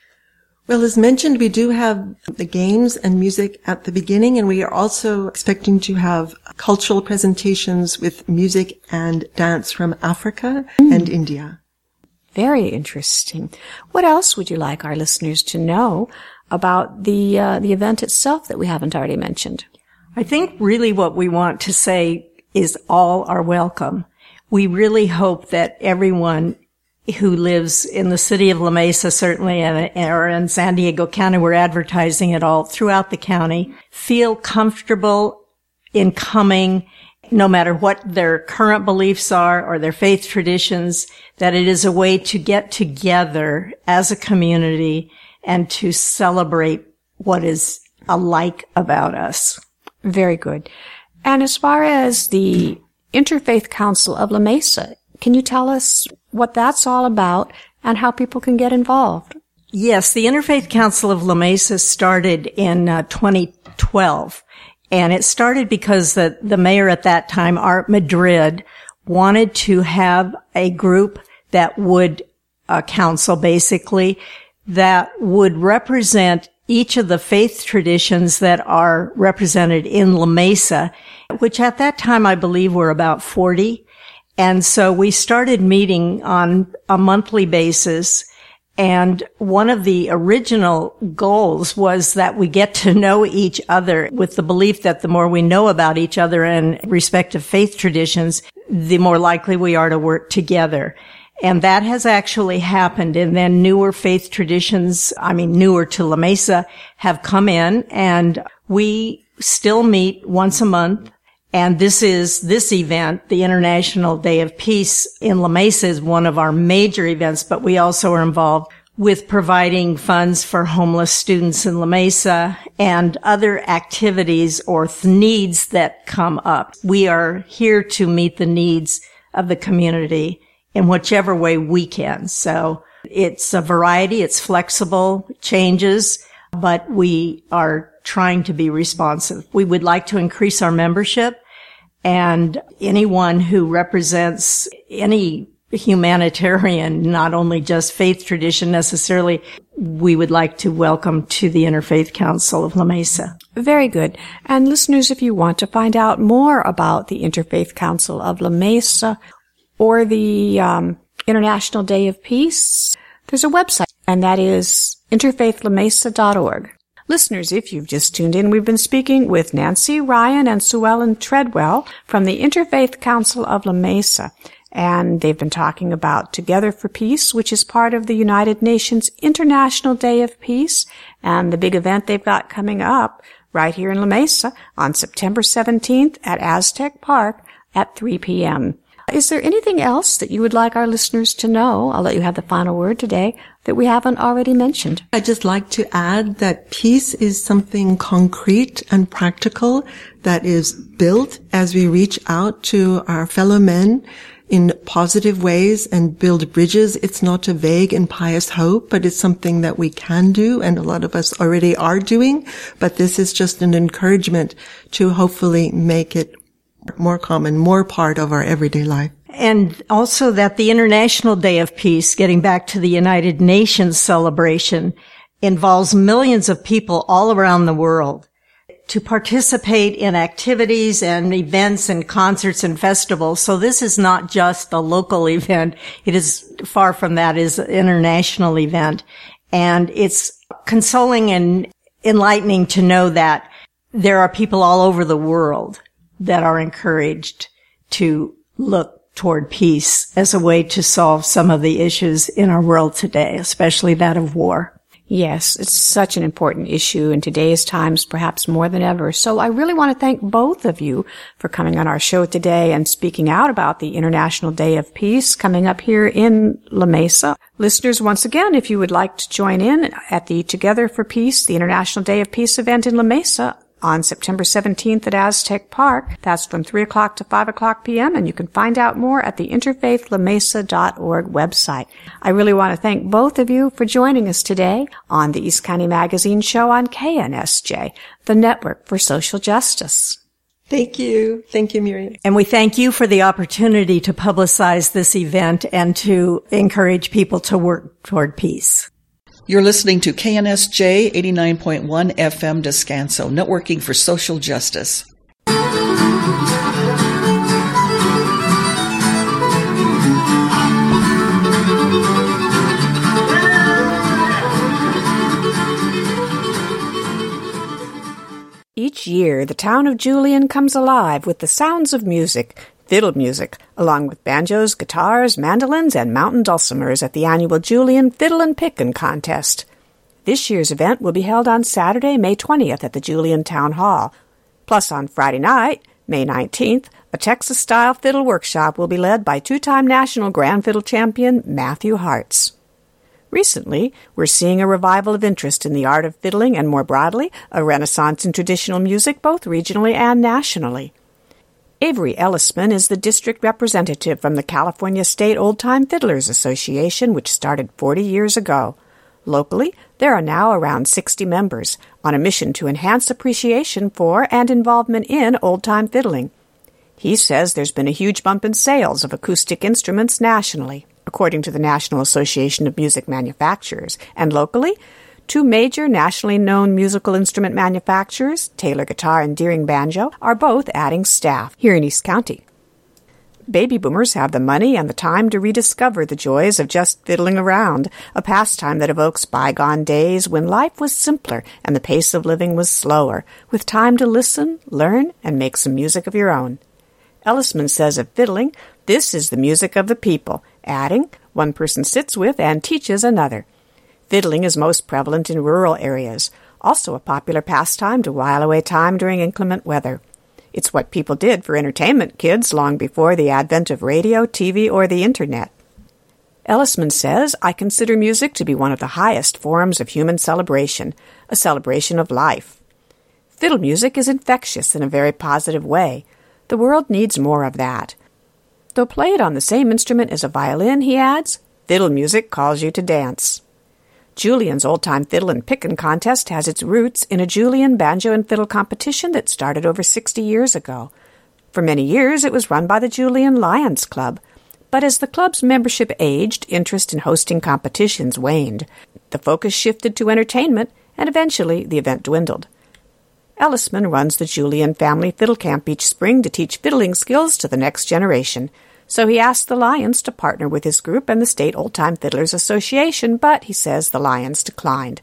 Well, as mentioned, we do have the games and music at the beginning, and we are also expecting to have cultural presentations with music and dance from Africa and India. Very interesting. What else would you like our listeners to know about the event itself that we haven't already mentioned? I think really what we want to say is all are welcome. We really hope that everyone who lives in the city of La Mesa, certainly, or in San Diego County, we're advertising it all throughout the county, feel comfortable in coming, no matter what their current beliefs are or their faith traditions, that it is a way to get together as a community and to celebrate what is alike about us. Very good. And as far as the Interfaith Council of La Mesa, can you tell us what that's all about and how people can get involved? Yes, the Interfaith Council of La Mesa started in 2012. And it started because the mayor at that time, Art Madrid, wanted to have a group that would, a council basically, that would represent each of the faith traditions that are represented in La Mesa, which at that time I believe were about 40. And so we started meeting on a monthly basis. And one of the original goals was that we get to know each other, with the belief that the more we know about each other and respective faith traditions, the more likely we are to work together. And that has actually happened. And then newer faith traditions, newer to La Mesa, have come in, and we still meet once a month. And this event, the International Day of Peace in La Mesa, is one of our major events, but we also are involved with providing funds for homeless students in La Mesa and other activities or needs that come up. We are here to meet the needs of the community in whichever way we can. So it's a variety, it's flexible, changes, but we are trying to be responsive. We would like to increase our membership, and anyone who represents any humanitarian, not only just faith tradition necessarily, we would like to welcome to the Interfaith Council of La Mesa. Very good. And listeners, if you want to find out more about the Interfaith Council of La Mesa or the International Day of Peace, there's a website, and that is interfaithlamesa.org. Listeners, if you've just tuned in, we've been speaking with Nancy Ryan and Sue Ellen Treadwell from the Interfaith Council of La Mesa. And they've been talking about Together for Peace, which is part of the United Nations International Day of Peace, and the big event they've got coming up right here in La Mesa on September 17th at Aztec Park at 3 p.m. Is there anything else that you would like our listeners to know? I'll let you have the final word today that we haven't already mentioned. I'd just like to add that peace is something concrete and practical that is built as we reach out to our fellow men in positive ways and build bridges. It's not a vague and pious hope, but it's something that we can do, and a lot of us already are doing. But this is just an encouragement to hopefully make it more common, more part of our everyday life. And also that the International Day of Peace, getting back to the United Nations celebration, involves millions of people all around the world to participate in activities and events and concerts and festivals. So this is not just a local event. It is far from that. It is an international event. And it's consoling and enlightening to know that there are people all over the world that are encouraged to look toward peace as a way to solve some of the issues in our world today, especially that of war. Yes, it's such an important issue in today's times, perhaps more than ever. So I really want to thank both of you for coming on our show today and speaking out about the International Day of Peace coming up here in La Mesa. Listeners, once again, if you would like to join in at the Together for Peace, the International Day of Peace event in La Mesa, on September 17th at Aztec Park. That's from 3 o'clock to 5 o'clock p.m., and you can find out more at the interfaithlamesa.org website. I really want to thank both of you for joining us today on the East County Magazine show on KNSJ, the Network for Social Justice. Thank you. Thank you, Miriam. And we thank you for the opportunity to publicize this event and to encourage people to work toward peace. You're listening to KNSJ 89.1 FM Descanso, networking for social justice. Each year, the town of Julian comes alive with the sounds of music, fiddle music, along with banjos, guitars, mandolins, and mountain dulcimers at the annual Julian Fiddle and Pickin' Contest. This year's event will be held on Saturday, May 20th at the Julian Town Hall. Plus, on Friday night, May 19th, a Texas-style fiddle workshop will be led by two-time national grand fiddle champion Matthew Hartz. Recently, we're seeing a revival of interest in the art of fiddling and, more broadly, a renaissance in traditional music both regionally and nationally. Avery Ellisman is the district representative from the California State Old-Time Fiddlers Association, which started 40 years ago. Locally, there are now around 60 members on a mission to enhance appreciation for and involvement in old-time fiddling. He says there's been a huge bump in sales of acoustic instruments nationally, according to the National Association of Music Manufacturers, and locally, 2 major nationally known musical instrument manufacturers, Taylor Guitar and Deering Banjo, are both adding staff here in East County. Baby boomers have the money and the time to rediscover the joys of just fiddling around, a pastime that evokes bygone days when life was simpler and the pace of living was slower, with time to listen, learn, and make some music of your own. Ellisman says of fiddling, this is the music of the people, adding, one person sits with and teaches another. Fiddling is most prevalent in rural areas, also a popular pastime to while away time during inclement weather. It's what people did for entertainment kids long before the advent of radio, TV, or the Internet. Ellisman says, I consider music to be one of the highest forms of human celebration, a celebration of life. Fiddle music is infectious in a very positive way. The world needs more of that. Though played on the same instrument as a violin, he adds, fiddle music calls you to dance. Julian's old-time fiddle and pickin' contest has its roots in a Julian banjo and fiddle competition that started over 60 years ago. For many years, it was run by the Julian Lions Club. But as the club's membership aged, interest in hosting competitions waned. The focus shifted to entertainment, and eventually the event dwindled. Ellisman runs the Julian Family Fiddle Camp each spring to teach fiddling skills to the next generation. So he asked the Lions to partner with his group and the State Old-Time Fiddlers Association, but he says the Lions declined.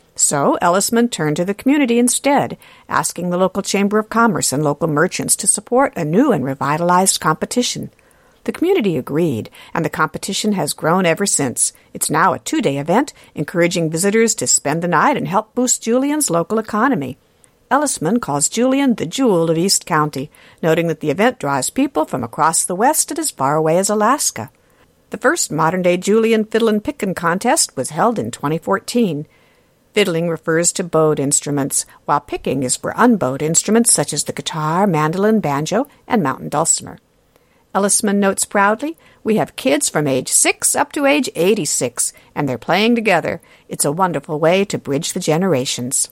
So Ellisman turned to the community instead, asking the local Chamber of Commerce and local merchants to support a new and revitalized competition. The community agreed, and the competition has grown ever since. It's now a 2-day event, encouraging visitors to spend the night and help boost Julian's local economy. Ellisman calls Julian the jewel of East County, noting that the event draws people from across the West and as far away as Alaska. The first modern-day Julian Fiddle and Pickin' contest was held in 2014. Fiddling refers to bowed instruments, while picking is for unbowed instruments such as the guitar, mandolin, banjo, and mountain dulcimer. Ellisman notes proudly, we have kids from age 6 up to age 86, and they're playing together. It's a wonderful way to bridge the generations.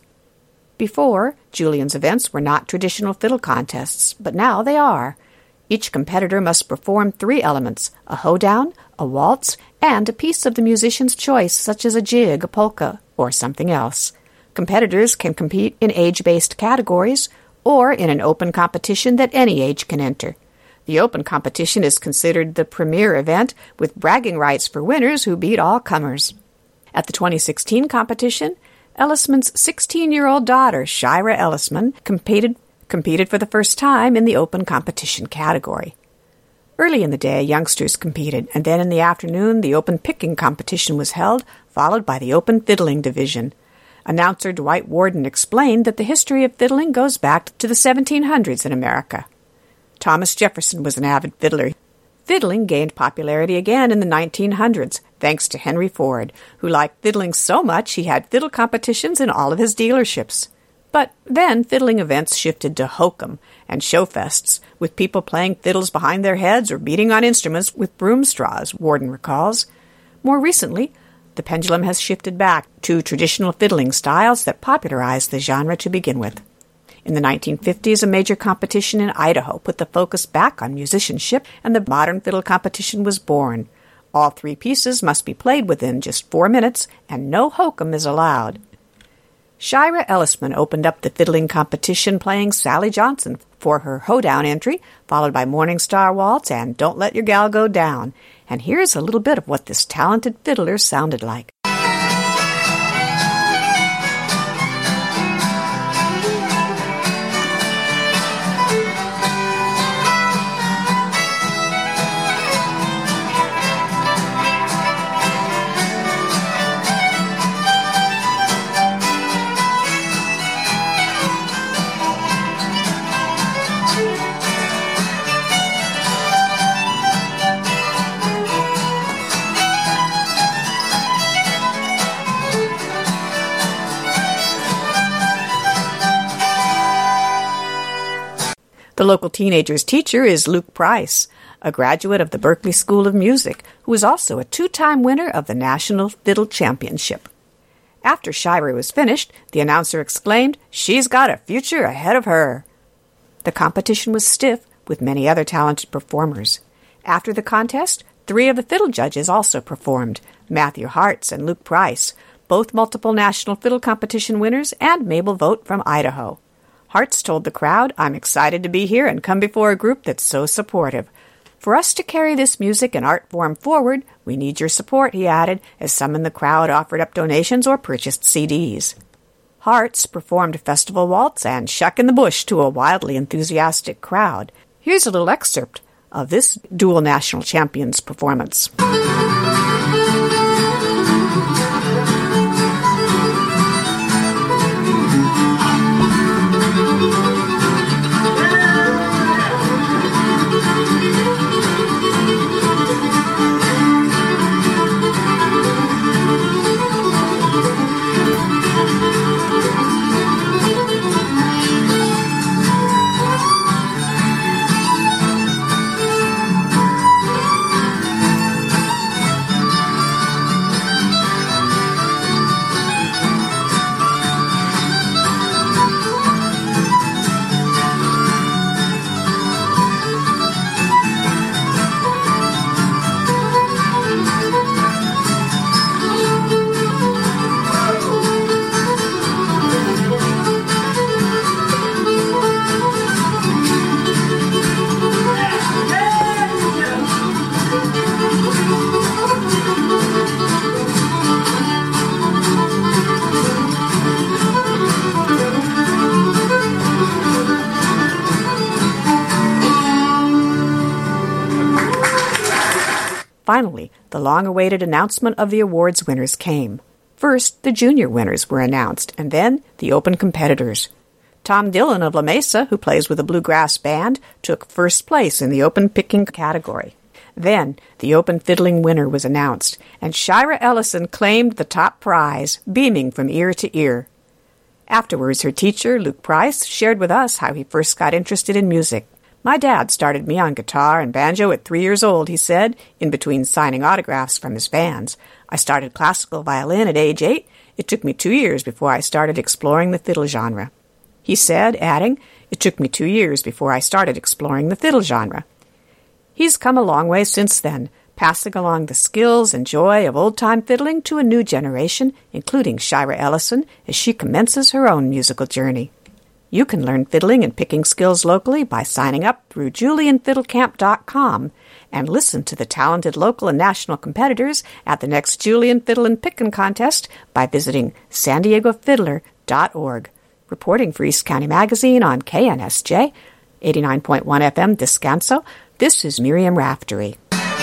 Before, Julian's events were not traditional fiddle contests, but now they are. Each competitor must perform 3 elements, a hoedown, a waltz, and a piece of the musician's choice, such as a jig, a polka, or something else. Competitors can compete in age-based categories or in an open competition that any age can enter. The open competition is considered the premier event, with bragging rights for winners who beat all comers. At the 2016 competition, Ellisman's 16-year-old daughter, Shira Ellisman, competed for the first time in the open competition category. Early in the day, youngsters competed, and then in the afternoon, the open picking competition was held, followed by the open fiddling division. Announcer Dwight Warden explained that the history of fiddling goes back to the 1700s in America. Thomas Jefferson was an avid fiddler. Fiddling gained popularity again in the 1900s, thanks to Henry Ford, who liked fiddling so much he had fiddle competitions in all of his dealerships. But then fiddling events shifted to hokum and showfests, with people playing fiddles behind their heads or beating on instruments with broom straws, Warden recalls. More recently, the pendulum has shifted back to traditional fiddling styles that popularized the genre to begin with. In the 1950s, a major competition in Idaho put the focus back on musicianship, and the modern fiddle competition was born. All 3 pieces must be played within just 4 minutes, and no hokum is allowed. Shira Ellisman opened up the fiddling competition playing Sally Johnson for her hoedown entry, followed by Morning Star Waltz and Don't Let Your Gal Go Down. And here's a little bit of what this talented fiddler sounded like. The local teenager's teacher is Luke Price, a graduate of the Berklee School of Music, who is also a 2-time winner of the National Fiddle Championship. After Shira was finished, the announcer exclaimed, "She's got a future ahead of her." The competition was stiff, with many other talented performers. After the contest, 3 of the fiddle judges also performed, Matthew Hartz and Luke Price, both multiple national fiddle competition winners, and Mabel Vogt from Idaho. Hartz told the crowd, "I'm excited to be here and come before a group that's so supportive. For us to carry this music and art form forward, we need your support," he added, as some in the crowd offered up donations or purchased CDs. Hartz performed Festival Waltz and Shuck in the Bush to a wildly enthusiastic crowd. Here's a little excerpt of this dual national champions performance. Finally, the long-awaited announcement of the awards winners came. First, the junior winners were announced, and then the open competitors. Tom Dillon of La Mesa, who plays with a bluegrass band, took first place in the open picking category. Then, the open fiddling winner was announced, and Shira Ellison claimed the top prize, beaming from ear to ear. Afterwards, her teacher, Luke Price, shared with us how he first got interested in music. "My dad started me on guitar and banjo at 3 years old," he said, in between signing autographs from his fans. "I started classical violin at age 8. It took me 2 years before I started exploring the fiddle genre." He said, adding, "It took me 2 years before I started exploring the fiddle genre." He's come a long way since then, passing along the skills and joy of old-time fiddling to a new generation, including Shira Ellison, as she commences her own musical journey. You can learn fiddling and picking skills locally by signing up through JulienFiddleCamp.com and listen to the talented local and national competitors at the next Julian Fiddle and Pickin' Contest by visiting SanDiegoFiddler.org. Reporting for East County Magazine on KNSJ, 89.1 FM Descanso, this is Miriam Raftery.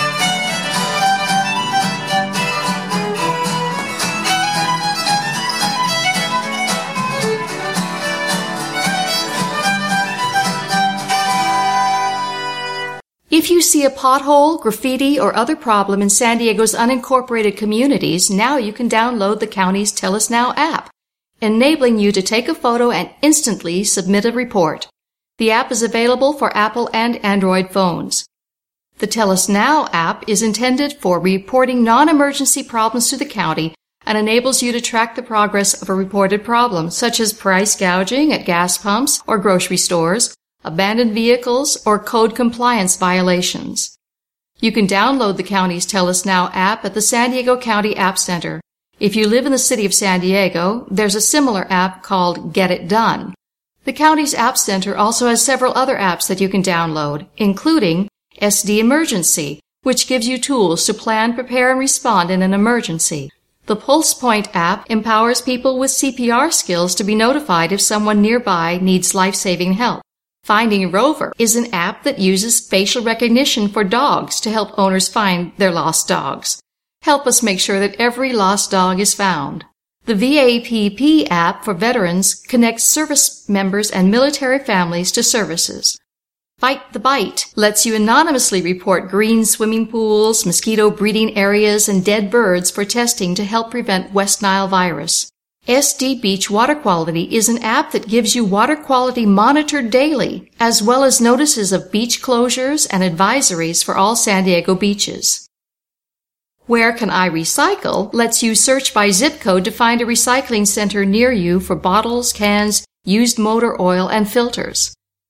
If you see a pothole, graffiti, or other problem in San Diego's unincorporated communities, now you can download the county's Tell Us Now app, enabling you to take a photo and instantly submit a report. The app is available for Apple and Android phones. The Tell Us Now app is intended for reporting non-emergency problems to the county and enables you to track the progress of a reported problem, such as price gouging at gas pumps or grocery stores, abandoned vehicles, or code compliance violations. You can download the county's Tell Us Now app at the San Diego County App Center. If you live in the city of San Diego, there's a similar app called Get It Done. The county's App Center also has several other apps that you can download, including SD Emergency, which gives you tools to plan, prepare, and respond in an emergency. The Pulse Point app empowers people with CPR skills to be notified if someone nearby needs life-saving help. Finding Rover is an app that uses facial recognition for dogs to help owners find their lost dogs. Help us make sure that every lost dog is found. The VAPP app for veterans connects service members and military families to services. Fight the Bite lets you anonymously report green swimming pools, mosquito breeding areas, and dead birds for testing to help prevent West Nile virus. SD Beach Water Quality is an app that gives you water quality monitored daily, as well as notices of beach closures and advisories for all San Diego beaches. Where Can I Recycle lets you search by zip code to find a recycling center near you for bottles, cans, used motor oil, and filters.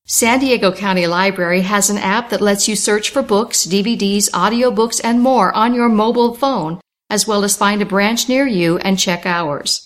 San Diego County Library has an app that lets you search for books, DVDs, audiobooks, and more on your mobile phone, as well as find a branch near you and check hours.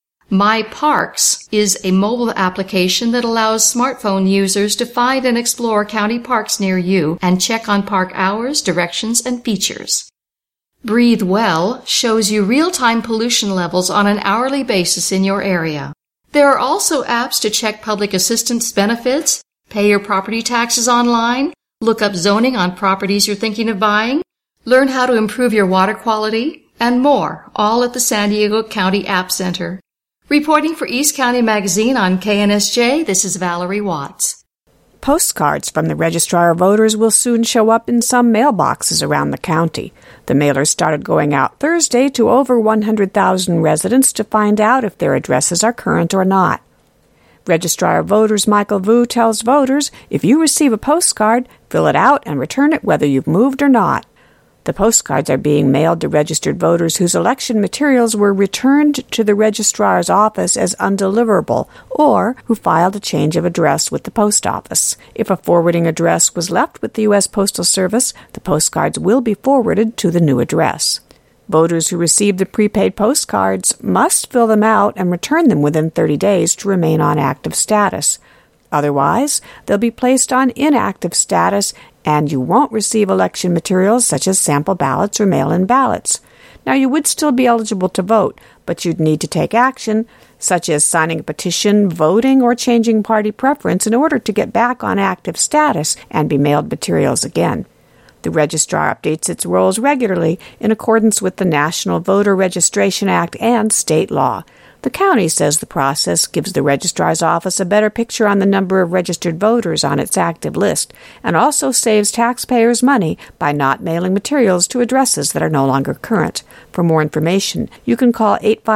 My Parks is a mobile application that allows smartphone users to find and explore county parks near you and check on park hours, directions, and features. Breathe Well shows you real-time pollution levels on an hourly basis in your area. There are also apps to check public assistance benefits, pay your property taxes online, look up zoning on properties you're thinking of buying, learn how to improve your water quality, and more, all at the San Diego County App Center. Reporting for East County Magazine on KNSJ, this is Valerie Watts. Postcards from the Registrar of Voters will soon show up in some mailboxes around the county. The mailers started going out Thursday to over 100,000 residents to find out if their addresses are current or not. Registrar of Voters Michael Vu tells voters if you receive a postcard, fill it out and return it whether you've moved or not. The postcards are being mailed to registered voters whose election materials were returned to the registrar's office as undeliverable or who filed a change of address with the post office. If a forwarding address was left with the U.S. Postal Service, the postcards will be forwarded to the new address. Voters who receive the prepaid postcards must fill them out and return them within 30 days to remain on active status. Otherwise, they'll be placed on inactive status and you won't receive election materials such as sample ballots or mail-in ballots. Now, you would still be eligible to vote, but you'd need to take action, such as signing a petition, voting, or changing party preference in order to get back on active status and be mailed materials again. The registrar updates its rolls regularly in accordance with the National Voter Registration Act and state law. The county says the process gives the registrar's office a better picture on the number of registered voters on its active list and also saves taxpayers money by not mailing materials to addresses that are no longer current. For more information, you can call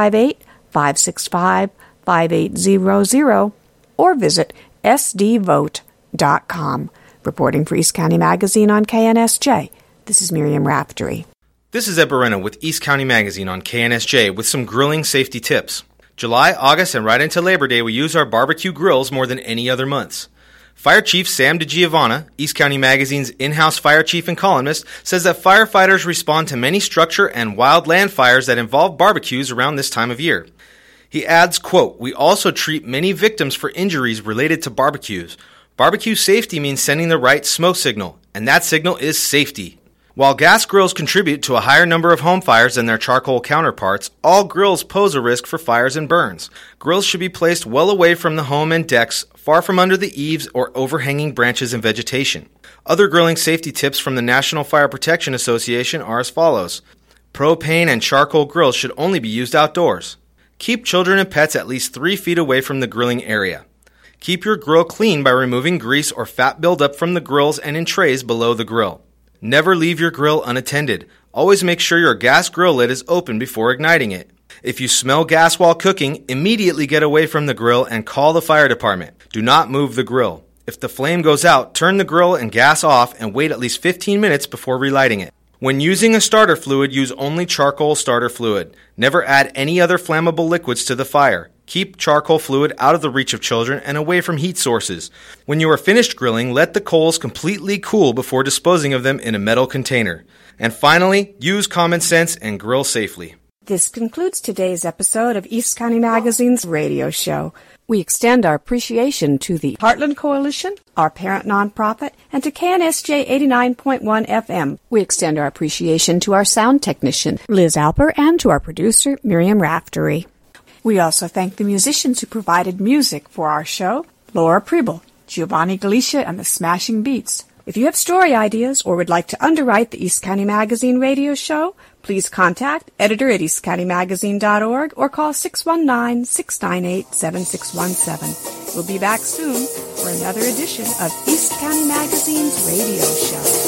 858-565-5800 or visit sdvote.com. Reporting for East County Magazine on KNSJ, this is Miriam Raftery. This is Ed Barrena with East County Magazine on KNSJ with some grilling safety tips. July, August, and right into Labor Day, we use our barbecue grills more than any other months. Fire Chief Sam DiGiovanna, East County Magazine's in-house fire chief and columnist, says that firefighters respond to many structure and wildland fires that involve barbecues around this time of year. He adds, quote, "We also treat many victims for injuries related to barbecues. Barbecue safety means sending the right smoke signal, and that signal is safety." While gas grills contribute to a higher number of home fires than their charcoal counterparts, all grills pose a risk for fires and burns. Grills should be placed well away from the home and decks, far from under the eaves or overhanging branches and vegetation. Other grilling safety tips from the National Fire Protection Association are as follows. Propane and charcoal grills should only be used outdoors. Keep children and pets at least 3 feet away from the grilling area. Keep your grill clean by removing grease or fat buildup from the grills and in trays below the grill. Never leave your grill unattended. Always make sure your gas grill lid is open before igniting it. If you smell gas while cooking, immediately get away from the grill and call the fire department. Do not move the grill. If the flame goes out, turn the grill and gas off and wait at least 15 minutes before relighting it. When using a starter fluid, use only charcoal starter fluid. Never add any other flammable liquids to the fire. Keep charcoal fluid out of the reach of children and away from heat sources. When you are finished grilling, let the coals completely cool before disposing of them in a metal container. And finally, use common sense and grill safely. This concludes today's episode of East County Magazine's radio show. We extend our appreciation to the Heartland Coalition, our parent nonprofit, and to KNSJ 89.1 FM. We extend our appreciation to our sound technician, Liz Alper, and to our producer, Miriam Raftery. We also thank the musicians who provided music for our show, Laura Preble, Giovanni Galicia, and the Smashing Beats. If you have story ideas or would like to underwrite the East County Magazine radio show, please contact editor@eastcountymagazine.org or call 619-698-7617. We'll be back soon for another edition of East County Magazine's radio show.